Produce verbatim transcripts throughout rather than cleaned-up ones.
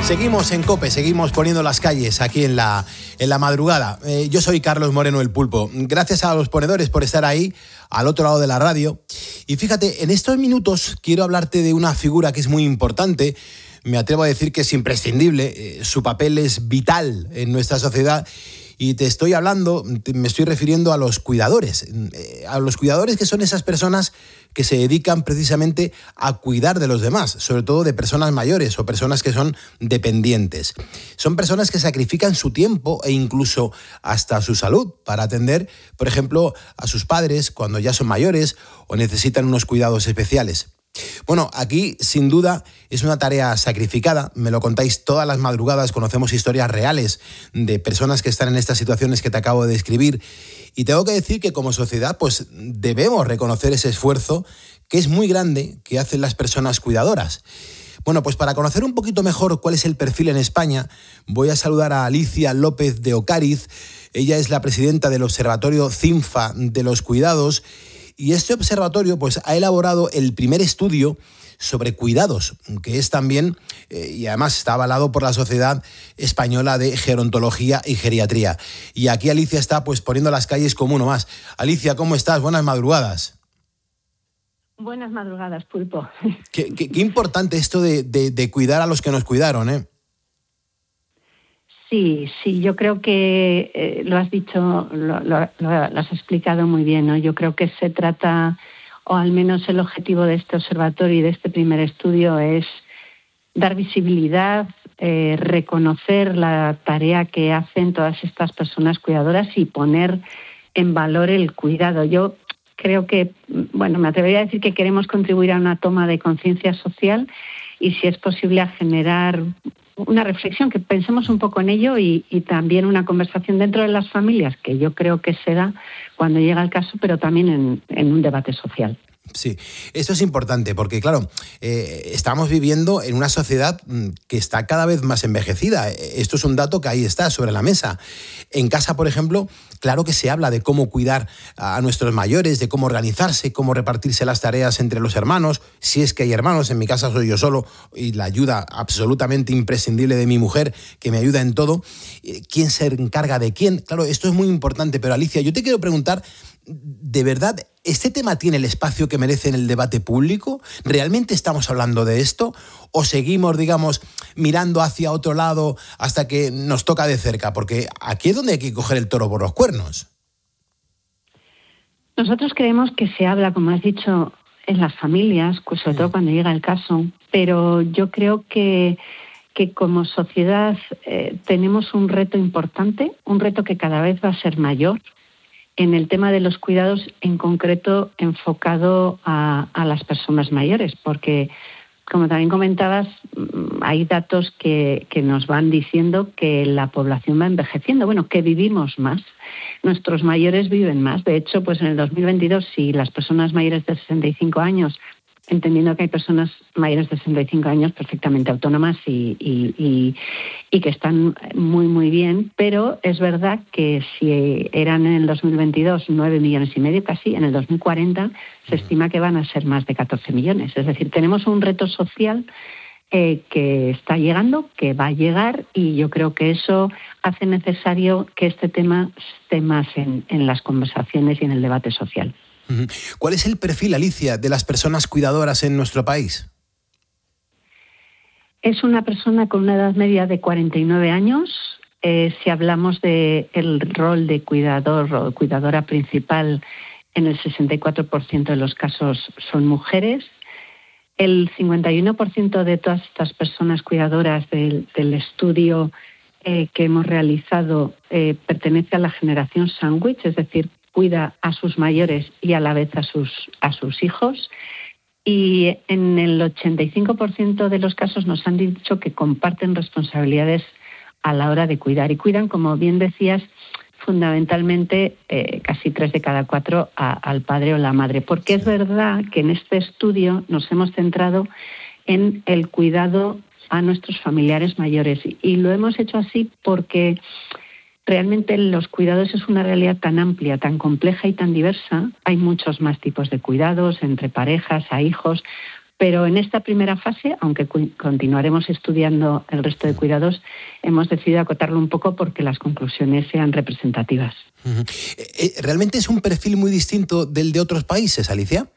Seguimos en COPE, seguimos poniendo las calles aquí en la, en la madrugada. Eh, yo soy Carlos Moreno, el Pulpo. Gracias a los ponedores por estar ahí, al otro lado de la radio. Y fíjate, en estos minutos quiero hablarte de una figura que es muy importante. Me atrevo a decir que es imprescindible. Eh, su papel es vital en nuestra sociedad. Y te estoy hablando, te, me estoy refiriendo a los cuidadores. Eh, a los cuidadores que son esas personas que se dedican precisamente a cuidar de los demás, sobre todo de personas mayores o personas que son dependientes. Son personas que sacrifican su tiempo e incluso hasta su salud para atender, por ejemplo, a sus padres cuando ya son mayores o necesitan unos cuidados especiales. Bueno, aquí sin duda es una tarea sacrificada, me lo contáis todas las madrugadas, conocemos historias reales de personas que están en estas situaciones que te acabo de describir y tengo que decir que como sociedad pues debemos reconocer ese esfuerzo que es muy grande que hacen las personas cuidadoras. Bueno, pues para conocer un poquito mejor cuál es el perfil en España, voy a saludar a Alicia López de Ocariz. Ella es la presidenta del Observatorio CINFA de los Cuidados. Y este observatorio pues, ha elaborado el primer estudio sobre cuidados, que es también, eh, y además está avalado por la Sociedad Española de Gerontología y Geriatría. Y aquí Alicia está pues poniendo las calles como uno más. Alicia, ¿cómo estás? Buenas madrugadas. Buenas madrugadas, Pulpo. Qué, qué, qué importante esto de, de, de cuidar a los que nos cuidaron, ¿eh? Sí, sí, yo creo que eh, lo has dicho, lo, lo, lo has explicado muy bien, ¿no? Yo creo que se trata, o al menos el objetivo de este observatorio y de este primer estudio es dar visibilidad, eh, reconocer la tarea que hacen todas estas personas cuidadoras y poner en valor el cuidado. Yo creo que, bueno, me atrevería a decir que queremos contribuir a una toma de conciencia social y, si es posible, a generar una reflexión, que pensemos un poco en ello y, y también una conversación dentro de las familias, que yo creo que se da cuando llega el caso, pero también en, en un debate social. Sí, esto es importante porque, claro, eh, estamos viviendo en una sociedad que está cada vez más envejecida. Esto es un dato que ahí está, sobre la mesa. En casa, por ejemplo, claro que se habla de cómo cuidar a nuestros mayores, de cómo organizarse, cómo repartirse las tareas entre los hermanos, si es que hay hermanos. En mi casa soy yo solo y la ayuda absolutamente imprescindible de mi mujer, que me ayuda en todo. ¿Quién se encarga de quién? Claro, esto es muy importante, pero Alicia, yo te quiero preguntar, ¿de verdad este tema tiene el espacio que merece en el debate público? ¿Realmente estamos hablando de esto? ¿O seguimos, digamos, mirando hacia otro lado hasta que nos toca de cerca? Porque aquí es donde hay que coger el toro por los cuernos. Nosotros creemos que se habla, como has dicho, en las familias, pues sobre todo cuando llega el caso, pero yo creo que, que como sociedad eh, tenemos un reto importante, un reto que cada vez va a ser mayor, en el tema de los cuidados, en concreto enfocado a, a las personas mayores, porque, como también comentabas, hay datos que, que nos van diciendo que la población va envejeciendo, bueno, que vivimos más. Nuestros mayores viven más. De hecho, pues en el dos mil veintidós, si las personas mayores de sesenta y cinco años, entendiendo que hay personas mayores de sesenta y cinco años perfectamente autónomas y, y, y, y que están muy, muy bien, pero es verdad que si eran en el dos mil veintidós nueve millones y medio casi, en el dos mil cuarenta se estima que van a ser más de catorce millones. Es decir, tenemos un reto social eh, que está llegando, que va a llegar, y yo creo que eso hace necesario que este tema esté más en, en las conversaciones y en el debate social. ¿Cuál es el perfil, Alicia, de las personas cuidadoras en nuestro país? Es una persona con una edad media de cuarenta y nueve años. Eh, si hablamos del rol de cuidador o cuidadora principal, en el sesenta y cuatro por ciento de los casos son mujeres. El cincuenta y uno por ciento de todas estas personas cuidadoras del, del estudio eh, que hemos realizado eh, pertenece a la generación sándwich, es decir, cuida a sus mayores y a la vez a sus, a sus hijos. Y en el ochenta y cinco por ciento de los casos nos han dicho que comparten responsabilidades a la hora de cuidar. Y cuidan, como bien decías, fundamentalmente eh, casi tres de cada cuatro a, al padre o la madre. Porque es verdad que en este estudio nos hemos centrado en el cuidado a nuestros familiares mayores. Y lo hemos hecho así porque realmente los cuidados es una realidad tan amplia, tan compleja y tan diversa. Hay muchos más tipos de cuidados, entre parejas, a hijos, Pero en esta primera fase, aunque cu- continuaremos estudiando el resto de cuidados, hemos decidido acotarlo un poco porque las conclusiones sean representativas. Uh-huh. ¿Realmente es un perfil muy distinto del de otros países, Alicia?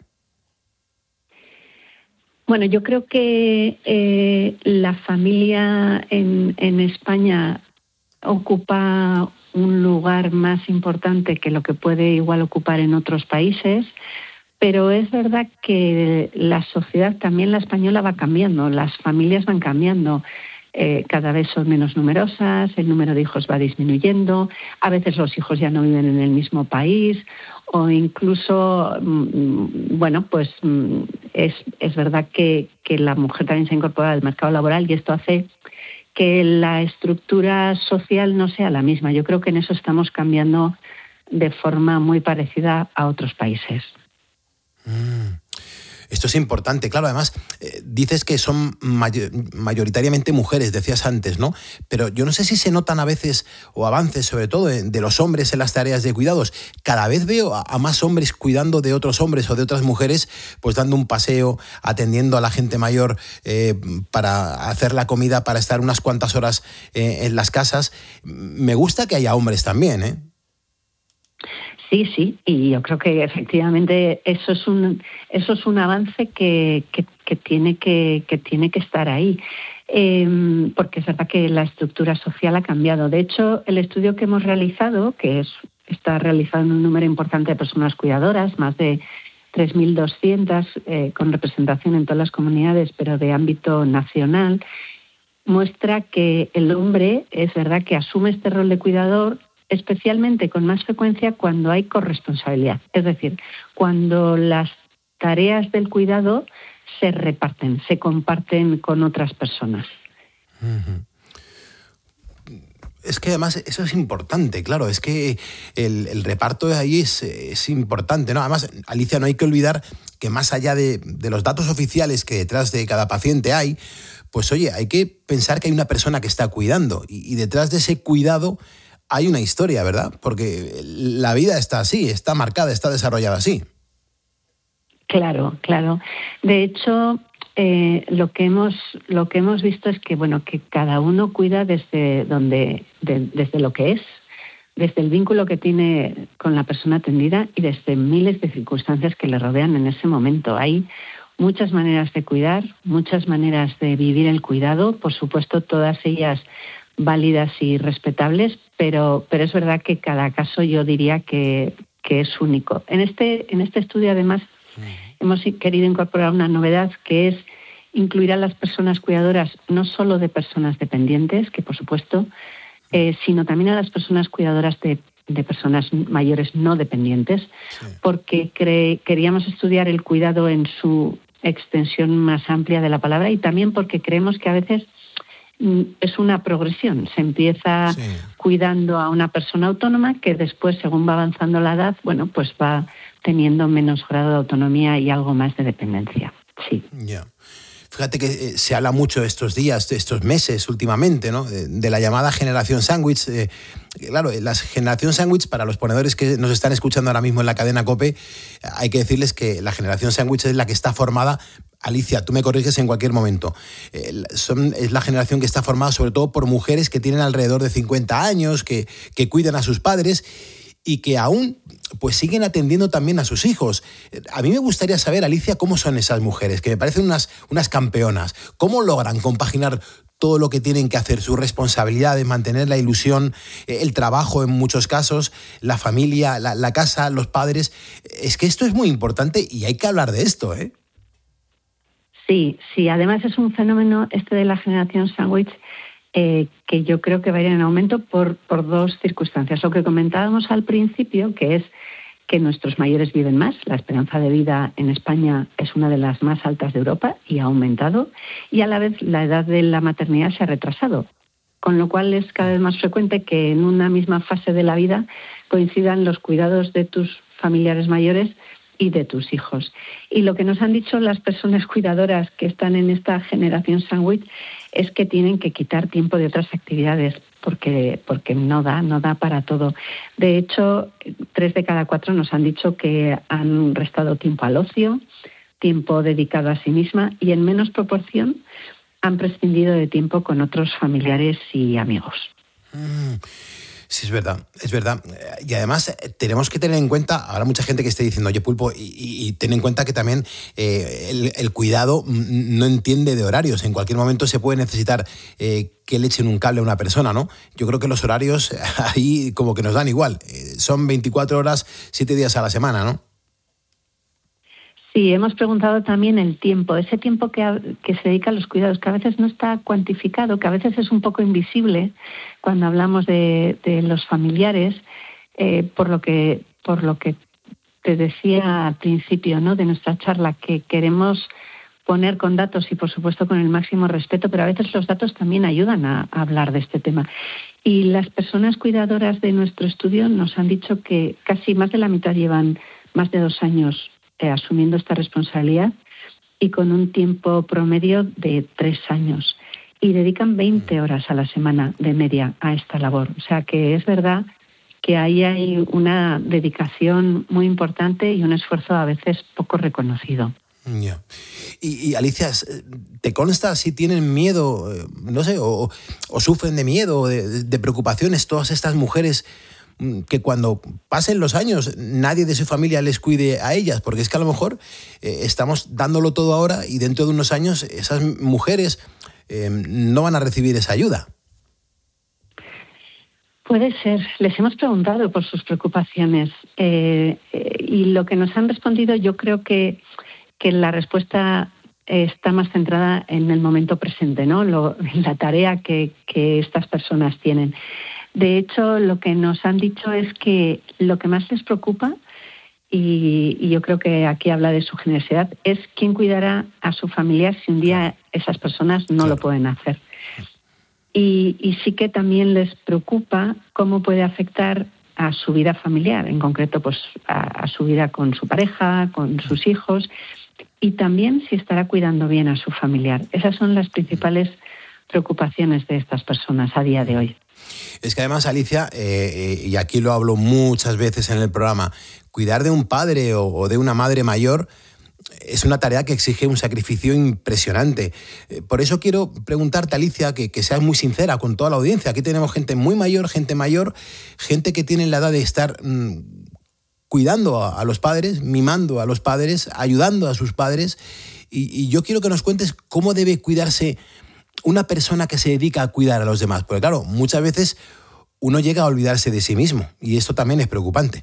Bueno, yo creo que eh, la familia en, en España ocupa un lugar más importante que lo que puede igual ocupar en otros países, pero es verdad que la sociedad, también la española, va cambiando, las familias van cambiando. Eh, cada vez son menos numerosas, el número de hijos va disminuyendo, a veces los hijos ya no viven en el mismo país, o incluso, mmm, bueno, pues mmm, es, es verdad que, que la mujer también se ha incorporado al mercado laboral y esto hace que la estructura social no sea la misma. Yo creo que en eso estamos cambiando de forma muy parecida a otros países. Mm. Esto es importante, claro, además eh, dices que son mayor, mayoritariamente mujeres, decías antes, ¿no? Pero yo no sé si se notan a veces, o avances sobre todo, de, de los hombres en las tareas de cuidados. Cada vez veo a, a más hombres cuidando de otros hombres o de otras mujeres, pues dando un paseo, atendiendo a la gente mayor eh, para hacer la comida, para estar unas cuantas horas eh, en las casas. Me gusta que haya hombres también, ¿eh? Sí, sí, y yo creo que efectivamente eso es un eso es un avance que, que, que tiene que, que tiene que estar ahí, eh, porque es verdad que la estructura social ha cambiado. De hecho, el estudio que hemos realizado, que es está realizado en un número importante de personas cuidadoras, más de tres mil doscientas, eh, con representación en todas las comunidades, pero de ámbito nacional, muestra que el hombre es verdad que asume este rol de cuidador, especialmente con más frecuencia cuando hay corresponsabilidad, es decir, cuando las tareas del cuidado se reparten, se comparten con otras personas. Uh-huh. Es que además eso es importante, claro, es que el, el reparto de ahí es, es importante, ¿no? Además, Alicia, no hay que olvidar que más allá de, de los datos oficiales que detrás de cada paciente hay, pues oye, hay que pensar que hay una persona que está cuidando y, y detrás de ese cuidado hay una historia, ¿verdad? Porque la vida está así, está marcada, está desarrollada así. Claro, claro. De hecho, eh, lo que hemos lo que hemos visto es que bueno que cada uno cuida desde donde de, desde lo que es, desde el vínculo que tiene con la persona atendida y desde miles de circunstancias que le rodean en ese momento. Hay muchas maneras de cuidar, muchas maneras de vivir el cuidado, por supuesto todas ellas válidas y respetables, pero, pero es verdad que cada caso yo diría que, que es único. En este, en este estudio, además, sí. hemos querido incorporar una novedad que es incluir a las personas cuidadoras no solo de personas dependientes, que por supuesto, eh, sino también a las personas cuidadoras de, de personas mayores no dependientes, sí. porque cre- queríamos estudiar el cuidado en su extensión más amplia de la palabra y también porque creemos que a veces es una progresión. Se empieza sí. cuidando a una persona autónoma que después, según va avanzando la edad, bueno, pues va teniendo menos grado de autonomía y algo más de dependencia. Sí. Ya. Yeah. Fíjate que eh, se habla mucho estos días, estos meses últimamente, ¿no? De, de la llamada generación sándwich. Eh, claro, la generación sándwich, para los ponedores que nos están escuchando ahora mismo en la cadena COPE, hay que decirles que la generación sándwich es la que está formada. Alicia, tú me corriges en cualquier momento. Eh, son, es la generación que está formada sobre todo por mujeres que tienen alrededor de cincuenta años, que, que cuidan a sus padres y que aún pues siguen atendiendo también a sus hijos. A mí me gustaría saber, Alicia, cómo son esas mujeres, que me parecen unas, unas campeonas. ¿Cómo logran compaginar todo lo que tienen que hacer, sus responsabilidades, mantener la ilusión, el trabajo en muchos casos, la familia, la, la casa, los padres? Es que esto es muy importante y hay que hablar de esto, ¿eh? Sí, sí. Además es un fenómeno este de la generación sándwich eh, que yo creo que va a ir en aumento por, por dos circunstancias. Lo que comentábamos al principio, que es que nuestros mayores viven más. La esperanza de vida en España es una de las más altas de Europa y ha aumentado. Y a la vez la edad de la maternidad se ha retrasado. Con lo cual es cada vez más frecuente que en una misma fase de la vida coincidan los cuidados de tus familiares mayores y de tus hijos. Y lo que nos han dicho las personas cuidadoras que están en esta generación sándwich es que tienen que quitar tiempo de otras actividades porque, porque no da, no da para todo. De hecho, tres de cada cuatro nos han dicho que han restado tiempo al ocio, tiempo dedicado a sí misma y en menos proporción han prescindido de tiempo con otros familiares y amigos. Mm. Sí, es verdad, es verdad. Y además tenemos que tener en cuenta, habrá mucha gente que esté diciendo, oye, Pulpo, y, y, y ten en cuenta que también eh, el, el cuidado no entiende de horarios. En cualquier momento se puede necesitar eh, que le echen un cable a una persona, ¿no? Yo creo que los horarios ahí como que nos dan igual. Eh, son veinticuatro horas, siete días a la semana, ¿no? Sí, hemos preguntado también el tiempo, ese tiempo que, a, que se dedica a los cuidados, que a veces no está cuantificado, que a veces es un poco invisible cuando hablamos de, de los familiares, eh, por lo que por lo que te decía al principio, ¿no?, de nuestra charla, que queremos poner con datos y por supuesto con el máximo respeto, pero a veces los datos también ayudan a, a hablar de este tema. Y las personas cuidadoras de nuestro estudio nos han dicho que casi más de la mitad llevan más de dos años Eh, asumiendo esta responsabilidad y con un tiempo promedio de tres años. Y dedican veinte horas a la semana de media a esta labor. O sea que es verdad que ahí hay una dedicación muy importante y un esfuerzo a veces poco reconocido. Yeah. Y, y Alicia, ¿te consta si tienen miedo, no sé, o, o sufren de miedo, de, de preocupaciones todas estas mujeres, que cuando pasen los años nadie de su familia les cuide a ellas? Porque es que a lo mejor eh, estamos dándolo todo ahora y dentro de unos años esas mujeres eh, no van a recibir esa ayuda. Puede ser. Les hemos preguntado por sus preocupaciones eh, eh, y lo que nos han respondido, yo creo que, que la respuesta está más centrada en el momento presente, ¿no? Lo, en la tarea que, que estas personas tienen. De hecho, lo que nos han dicho es que lo que más les preocupa, y, y yo creo que aquí habla de su generosidad, es quién cuidará a su familiar si un día esas personas no claro. lo pueden hacer. Y, y sí que también les preocupa cómo puede afectar a su vida familiar, en concreto pues a, a su vida con su pareja, con sus hijos, y también si estará cuidando bien a su familiar. Esas son las principales preocupaciones de estas personas a día de hoy. Es que además, Alicia, eh, y aquí lo hablo muchas veces en el programa, cuidar de un padre o, o de una madre mayor es una tarea que exige un sacrificio impresionante. Eh, por eso quiero preguntarte, Alicia, que, que seas muy sincera con toda la audiencia. Aquí tenemos gente muy mayor, gente mayor, gente que tiene la edad de estar mmm, cuidando a, a los padres, mimando a los padres, ayudando a sus padres. Y, y yo quiero que nos cuentes cómo debe cuidarse una persona que se dedica a cuidar a los demás. Porque claro, muchas veces uno llega a olvidarse de sí mismo y esto también es preocupante.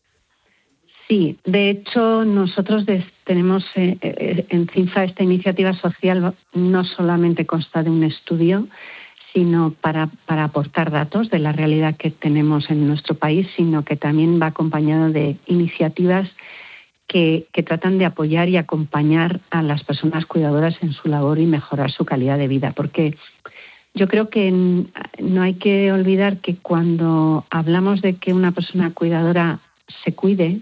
Sí, de hecho nosotros tenemos eh, en CINFA esta iniciativa social no solamente consta de un estudio, sino para, para aportar datos de la realidad que tenemos en nuestro país, sino que también va acompañado de iniciativas Que, que tratan de apoyar y acompañar a las personas cuidadoras en su labor y mejorar su calidad de vida. Porque yo creo que no hay que olvidar que cuando hablamos de que una persona cuidadora se cuide,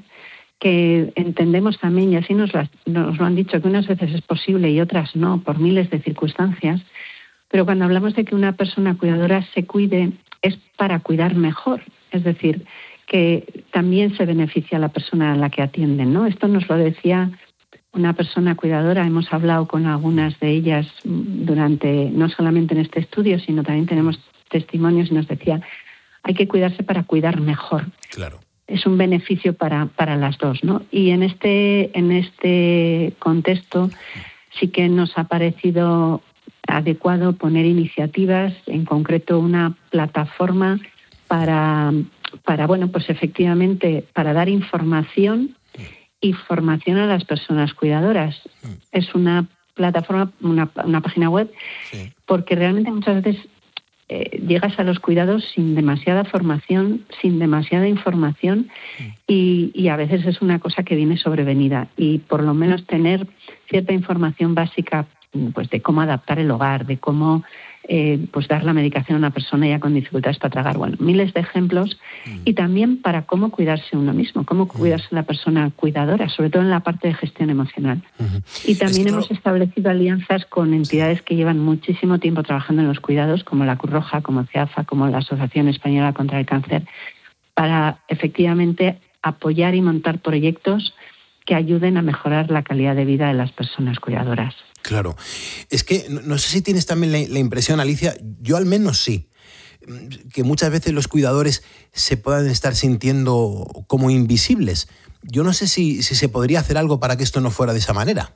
que entendemos también, y así nos lo, nos lo han dicho, que unas veces es posible y otras no, por miles de circunstancias, pero cuando hablamos de que una persona cuidadora se cuide es para cuidar mejor, es decir, que también se beneficia a la persona a la que atienden, ¿no? Esto nos lo decía una persona cuidadora, hemos hablado con algunas de ellas durante, no solamente en este estudio, sino también tenemos testimonios y nos decía, hay que cuidarse para cuidar mejor. Claro. Es un beneficio para, para las dos, ¿no? Y en este, en este contexto sí que nos ha parecido adecuado poner iniciativas, en concreto una plataforma para... para, bueno, pues efectivamente, para dar información y formación a las personas cuidadoras. Es una plataforma, una, una página web, sí. Porque realmente muchas veces eh, llegas a los cuidados sin demasiada formación, sin demasiada información sí. y, y a veces es una cosa que viene sobrevenida. Y por lo menos tener cierta información básica pues de cómo adaptar el hogar, de cómo eh, pues dar la medicación a una persona ya con dificultades para tragar, bueno, miles de ejemplos, mm. y también para cómo cuidarse uno mismo, cómo cuidarse mm. la persona cuidadora, sobre todo en la parte de gestión emocional. Mm-hmm. Y también hemos todo... establecido alianzas con entidades que llevan muchísimo tiempo trabajando en los cuidados, como la Cruz Roja, como CEAFA, como la Asociación Española contra el Cáncer, para efectivamente apoyar y montar proyectos que ayuden a mejorar la calidad de vida de las personas cuidadoras. Claro. Es que no, no sé si tienes también la, la impresión, Alicia, yo al menos sí, que muchas veces los cuidadores se puedan estar sintiendo como invisibles. Yo no sé si, si se podría hacer algo para que esto no fuera de esa manera.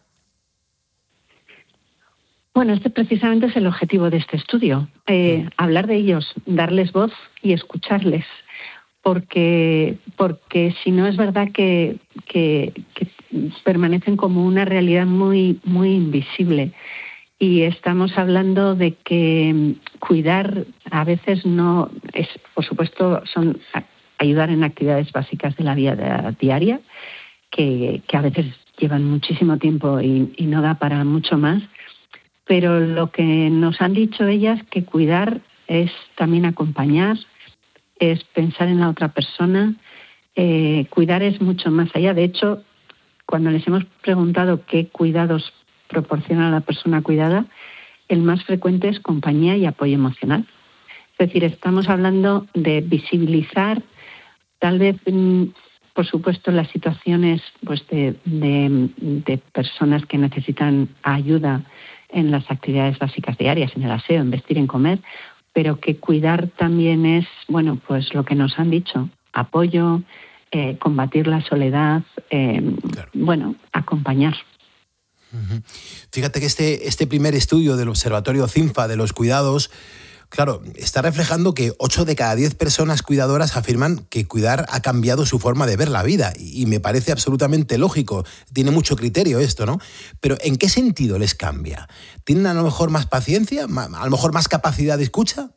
Bueno, este precisamente es el objetivo de este estudio, eh, hablar de ellos, darles voz y escucharles, porque, porque si no es verdad que, que, que permanecen como una realidad muy, muy invisible. Y estamos hablando de que cuidar a veces no es, por supuesto, son ayudar en actividades básicas de la vida diaria, que, que a veces llevan muchísimo tiempo y, y no da para mucho más. Pero lo que nos han dicho ellas, que cuidar es también acompañar, es pensar en la otra persona, eh, cuidar es mucho más allá. De hecho, cuando les hemos preguntado qué cuidados proporciona a la persona cuidada, el más frecuente es compañía y apoyo emocional. Es decir, estamos hablando de visibilizar, tal vez, por supuesto, las situaciones pues de, de, de personas que necesitan ayuda en las actividades básicas diarias, en el aseo, en vestir, en comer, pero que cuidar también es, bueno, pues lo que nos han dicho, apoyo, eh, combatir la soledad, eh, claro. Bueno, acompañar. Uh-huh. Fíjate que este, este primer estudio del Observatorio CINFA de los cuidados, claro, está reflejando que ocho de cada diez personas cuidadoras afirman que cuidar ha cambiado su forma de ver la vida, y me parece absolutamente lógico, tiene mucho criterio esto, ¿no? Pero ¿en qué sentido les cambia? ¿Tienen a lo mejor más paciencia, a lo mejor más capacidad de escucha?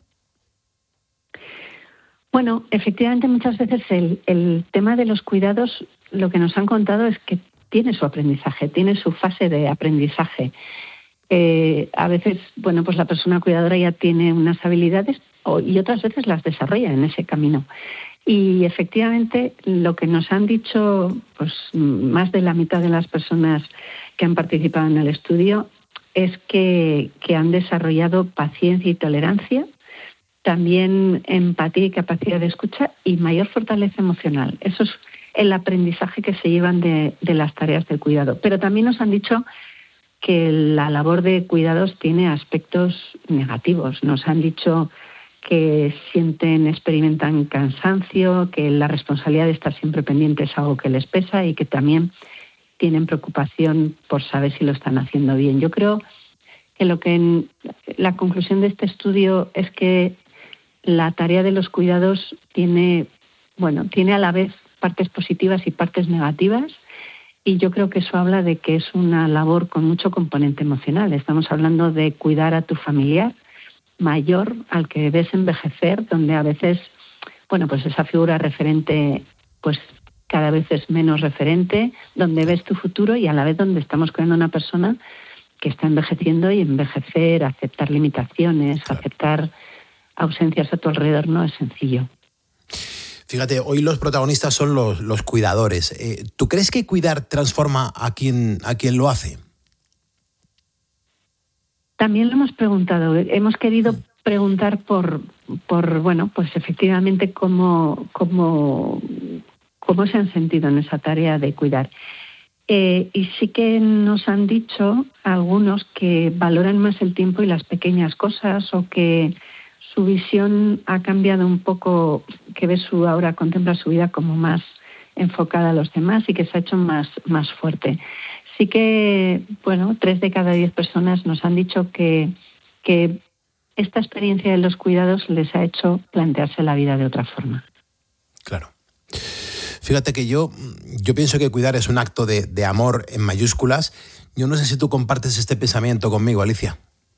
Bueno, efectivamente muchas veces el, el tema de los cuidados, lo que nos han contado es que tiene su aprendizaje, tiene su fase de aprendizaje. Eh, a veces, bueno, pues la persona cuidadora ya tiene unas habilidades o, y otras veces las desarrolla en ese camino. Y efectivamente lo que nos han dicho pues más de la mitad de las personas que han participado en el estudio es que, que han desarrollado paciencia y tolerancia, también empatía y capacidad de escucha y mayor fortaleza emocional. Eso es el aprendizaje que se llevan de, de las tareas del cuidado. Pero también nos han dicho que la labor de cuidados tiene aspectos negativos. Nos han dicho que sienten, experimentan cansancio, que la responsabilidad de estar siempre pendiente es algo que les pesa y que también tienen preocupación por saber si lo están haciendo bien. Yo creo que lo que en, la conclusión de este estudio es que la tarea de los cuidados tiene, bueno, tiene a la vez partes positivas y partes negativas, y yo creo que eso habla de que es una labor con mucho componente emocional. Estamos hablando de cuidar a tu familiar mayor al que ves envejecer, donde a veces, bueno, pues esa figura referente pues cada vez es menos referente, donde ves tu futuro y a la vez donde estamos cuidando a una persona que está envejeciendo, y envejecer, aceptar limitaciones, claro. aceptar ausencias a tu alrededor no es sencillo. Fíjate, hoy los protagonistas son los, los cuidadores. Eh, ¿Tú crees que cuidar transforma a quien, a quien lo hace? También lo hemos preguntado. Hemos querido preguntar por, por bueno, pues efectivamente cómo, cómo, cómo se han sentido en esa tarea de cuidar. Eh, y sí que nos han dicho algunos que valoran más el tiempo y las pequeñas cosas, o que su visión ha cambiado un poco, que ve su ahora contempla su vida como más enfocada a los demás y que se ha hecho más, más fuerte. Sí que, bueno, tres de cada diez personas nos han dicho que, que esta experiencia de los cuidados les ha hecho plantearse la vida de otra forma. Claro. Fíjate que yo, yo pienso que cuidar es un acto de, de amor en mayúsculas. Yo no sé si tú compartes este pensamiento conmigo, Alicia.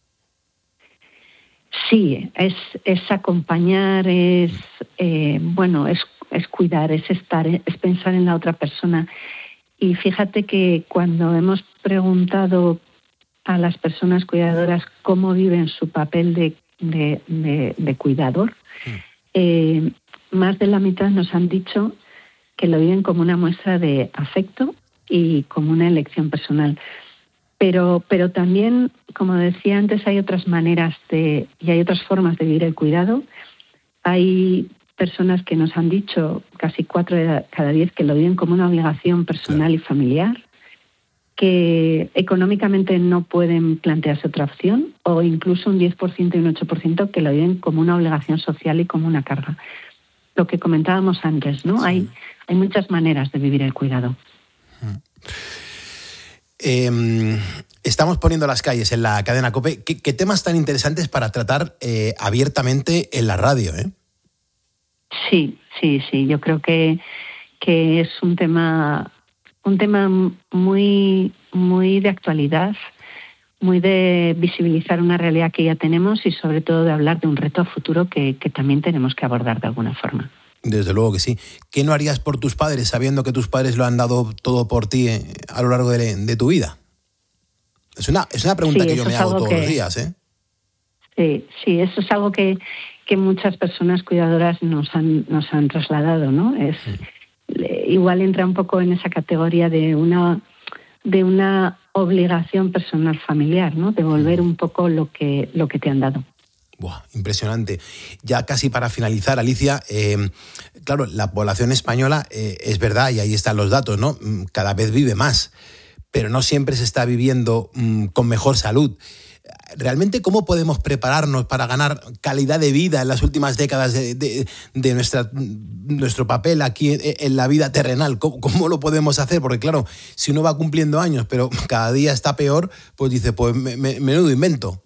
Sí, es, es acompañar, es eh, bueno, es, es cuidar, es estar, es pensar en la otra persona. Y fíjate que cuando hemos preguntado a las personas cuidadoras cómo viven su papel de, de, de, de cuidador, sí. eh, más de la mitad nos han dicho que lo viven como una muestra de afecto y como una elección personal. Pero, pero también, como decía antes, hay otras maneras de, y hay otras formas de vivir el cuidado. Hay personas que nos han dicho, casi cuatro de cada diez, que lo viven como una obligación personal claro. y familiar, que económicamente no pueden plantearse otra opción, o incluso un diez por ciento y un ocho por ciento que lo viven como una obligación social y como una carga. Lo que comentábamos antes, ¿no? Sí. Hay, hay muchas maneras de vivir el cuidado. Eh, estamos poniendo las calles en la cadena COPE. ¿Qué, qué temas tan interesantes para tratar eh, abiertamente en la radio, eh? Sí, sí, sí. Yo creo que, que es un tema... Un tema muy, muy de actualidad, muy de visibilizar una realidad que ya tenemos y sobre todo de hablar de un reto a futuro que, que también tenemos que abordar de alguna forma. Desde luego que sí. ¿Qué no harías por tus padres sabiendo que tus padres lo han dado todo por ti a lo largo de, de tu vida? Es una, es una pregunta sí, que yo me hago todos que, los días, ¿eh? Sí, sí, eso es algo que, que muchas personas cuidadoras nos han, nos han trasladado, ¿no? Es... Sí. Igual entra un poco en esa categoría de una de una obligación personal familiar, ¿no? Devolver un poco lo que lo que te han dado. Buah, impresionante. Ya casi para finalizar, Alicia, eh, claro, la población española eh, es verdad, y ahí están los datos, ¿no? Cada vez vive más, pero no siempre se está viviendo mm, con mejor salud. ¿Realmente cómo podemos prepararnos para ganar calidad de vida en las últimas décadas de, de, de nuestra, nuestro papel aquí en, en la vida terrenal? ¿Cómo, ¿Cómo lo podemos hacer? Porque claro, si uno va cumpliendo años, pero cada día está peor, pues dice, pues me, me, menudo invento.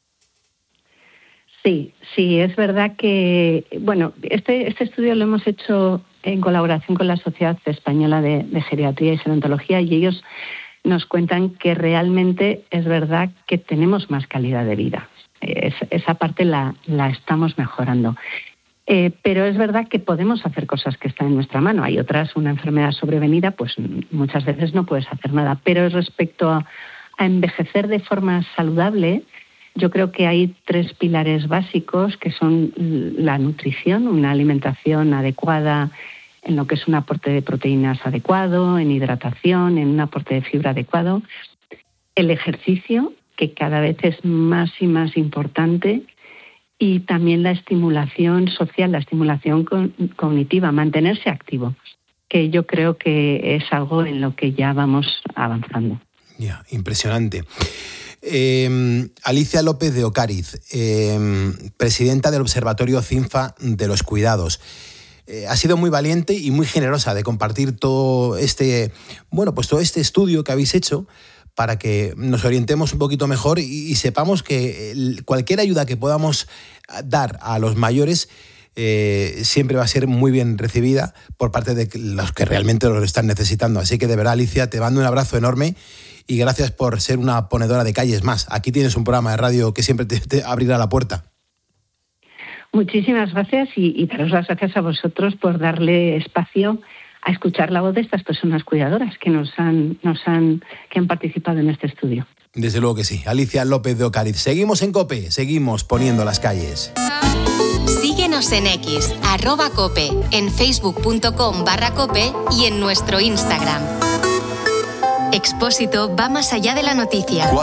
Sí, sí, es verdad que, bueno, este, este estudio lo hemos hecho en colaboración con la Sociedad Española de, de Geriatría y Gerontología, y ellos nos cuentan que realmente es verdad que tenemos más calidad de vida. Es, esa parte la, la estamos mejorando. Eh, pero es verdad que podemos hacer cosas que están en nuestra mano. Hay otras, una enfermedad sobrevenida, pues muchas veces no puedes hacer nada. Pero respecto a, a envejecer de forma saludable, yo creo que hay tres pilares básicos, que son la nutrición, una alimentación adecuada, en lo que es un aporte de proteínas adecuado, en hidratación, en un aporte de fibra adecuado. El ejercicio, que cada vez es más y más importante, y también la estimulación social, la estimulación con, cognitiva, mantenerse activo, que yo creo que es algo en lo que ya vamos avanzando. Ya, yeah, impresionante. Eh, Alicia López de Ocariz, eh, presidenta del Observatorio CINFA de los Cuidados. Eh, ha sido muy valiente y muy generosa de compartir todo este, bueno, pues todo este estudio que habéis hecho para que nos orientemos un poquito mejor y, y sepamos que el, cualquier ayuda que podamos dar a los mayores eh, siempre va a ser muy bien recibida por parte de los que realmente lo están necesitando. Así que de verdad, Alicia, te mando un abrazo enorme y gracias por ser una ponedora de calles más. Aquí tienes un programa de radio que siempre te, te abrirá la puerta. Muchísimas gracias y, y daros las gracias a vosotros por darle espacio a escuchar la voz de estas personas cuidadoras que nos han, nos han, que han participado en este estudio. Desde luego que sí. Alicia López de Ocariz. Seguimos en COPE, seguimos poniendo las calles. Síguenos en X, arroba COPE, en facebook.com barra COPE y en nuestro Instagram. Expósito va más allá de la noticia.